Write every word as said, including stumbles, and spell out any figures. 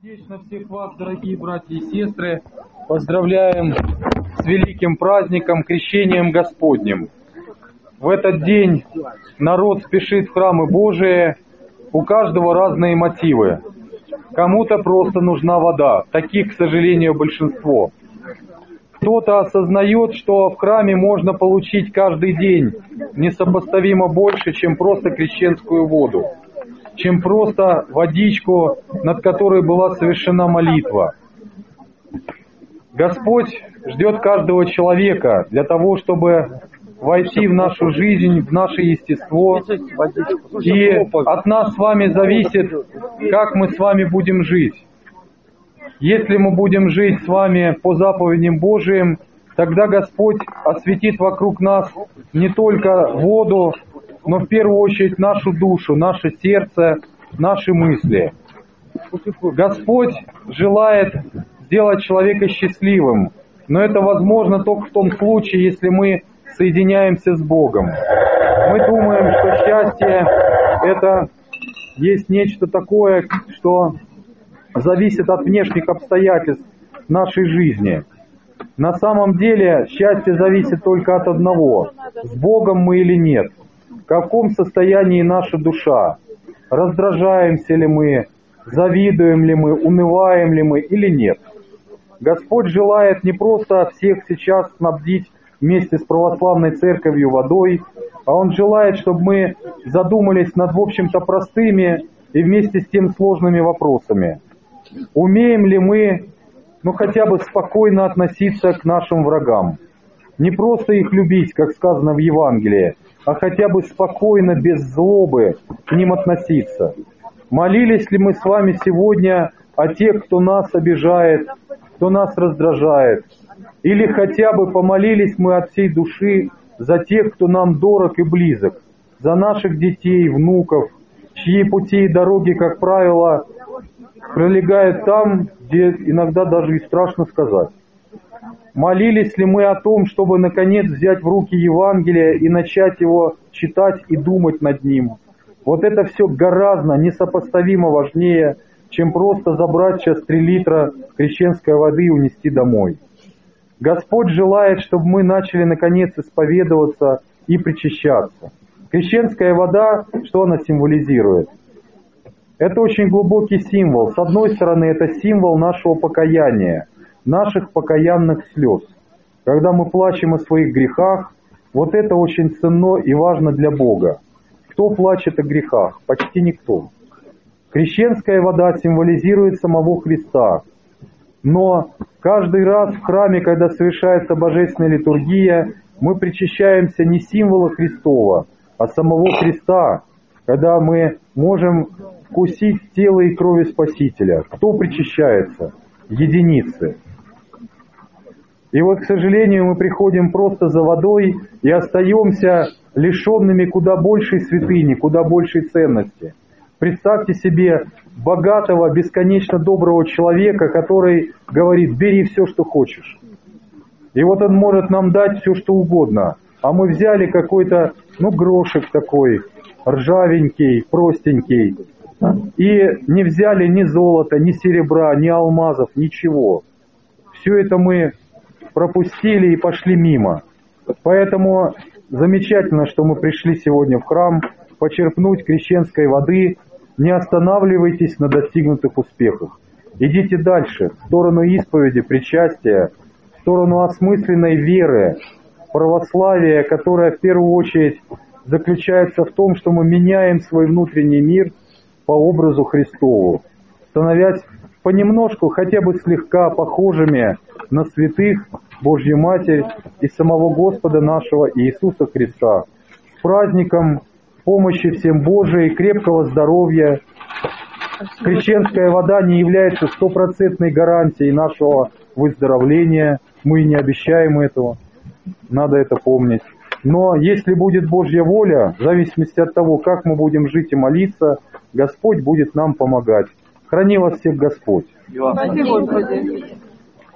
Сердечно всех вас, дорогие братья и сестры, поздравляем с великим праздником, крещением Господним. В этот день народ спешит в храмы Божии, у каждого разные мотивы. Кому-то просто нужна вода, таких, к сожалению, большинство. Кто-то осознает, что в храме можно получить каждый день несопоставимо больше, чем просто крещенскую воду, чем просто водичку, над которой была совершена молитва. Господь ждет каждого человека для того, чтобы войти в нашу жизнь, в наше естество. И от нас с вами зависит, как мы с вами будем жить. Если мы будем жить с вами по заповедям Божиим, тогда Господь осветит вокруг нас не только воду, но в первую очередь нашу душу, наше сердце, наши мысли. Господь желает сделать человека счастливым, но это возможно только в том случае, если мы соединяемся с Богом. Мы думаем, что счастье — это есть нечто такое, что зависит от внешних обстоятельств нашей жизни. На самом деле счастье зависит только от одного — с Богом мы или нет. В каком состоянии наша душа? Раздражаемся ли мы? Завидуем ли мы? Унываем ли мы или нет? Господь желает не просто всех сейчас снабдить вместе с православной церковью водой, а Он желает, чтобы мы задумались над, в общем-то, простыми и вместе с тем сложными вопросами. Умеем ли мы, ну хотя бы спокойно относиться к нашим врагам? Не просто их любить, как сказано в Евангелии, а хотя бы спокойно, без злобы к ним относиться. Молились ли мы с вами сегодня о тех, кто нас обижает, кто нас раздражает? Или хотя бы помолились мы от всей души за тех, кто нам дорог и близок, за наших детей, внуков, чьи пути и дороги, как правило, пролегают там, где иногда даже и страшно сказать. Молились ли мы о том, чтобы наконец взять в руки Евангелие и начать его читать и думать над ним? Вот это все гораздо несопоставимо важнее, чем просто забрать сейчас три литра крещенской воды и унести домой. Господь желает, чтобы мы начали наконец исповедоваться и причащаться. Крещенская вода, что она символизирует? Это очень глубокий символ. С одной стороны, это символ нашего покаяния, наших покаянных слез. Когда мы плачем о своих грехах, вот это очень ценно и важно для Бога. Кто плачет о грехах? Почти никто. Крещенская вода символизирует самого Христа. Но каждый раз в храме, когда совершается божественная литургия, мы причащаемся не символа Христова, а самого Христа, когда мы можем вкусить тело и крови Спасителя. Кто причащается? Единицы. И вот, к сожалению, мы приходим просто за водой и остаемся лишенными куда большей святыни, куда большей ценности. Представьте себе богатого, бесконечно доброго человека, который говорит: бери все, что хочешь. И вот он может нам дать все, что угодно. А мы взяли какой-то, ну, грошек такой, ржавенький, простенький, и не взяли ни золота, ни серебра, ни алмазов, ничего. Все это мы пропустили и пошли мимо. Поэтому замечательно, что мы пришли сегодня в храм почерпнуть крещенской воды. Не останавливайтесь на достигнутых успехах. Идите дальше, в сторону исповеди, причастия, в сторону осмысленной веры, православия, которая в первую очередь заключается в том, что мы меняем свой внутренний мир по образу Христову, становясь понемножку, хотя бы слегка похожими на святых, Божью Матерь и самого Господа нашего Иисуса Христа. С праздником помощи всем Божией, крепкого здоровья. Крещенская вода не является стопроцентной гарантией нашего выздоровления. Мы не обещаем этого. Надо это помнить. Но если будет Божья воля, в зависимости от того, как мы будем жить и молиться, Господь будет нам помогать. Храни вас всех Господь. Спасибо, Господи.